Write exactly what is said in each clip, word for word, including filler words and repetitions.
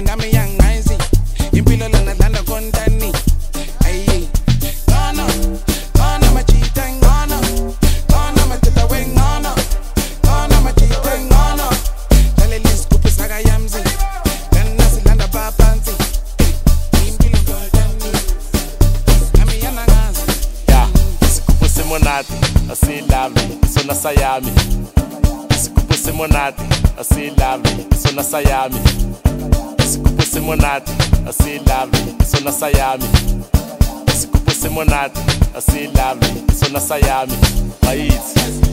ngami yangazi impilo lana dlala kontani ayi ngana ngana machita ngana ngana mateta we ngana ngana machita ngana dale liskupu saka yamzi lana silanda papanzi impilo kontani ngami yanangazi ya isikupu simonati asilami sona sayami isikupu simonati asilami sona sayami isikupu simonati asilami sona sayami isikupu simonati asilami sona sayami bayithi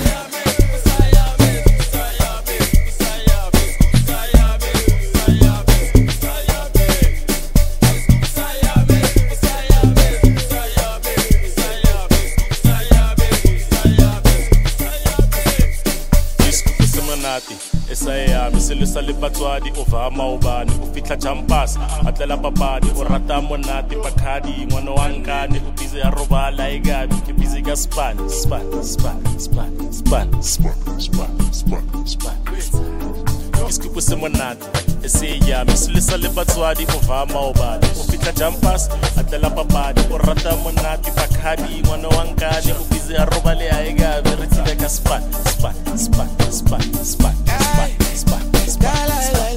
esayami selesa le batswadi o va maobane o fitla champas atlela papadi o rata monate pakhadi ngwana wa nkane o busy ya robala igabi ke busy ka span span span span span span span span span isikupu semonate esayami selesa le batswadi o va maobane o fitla champas atlela papadi o rata monate pakhadi ngwana wa nkane o busy ya robala igabi re tsile ka span span span span span span span span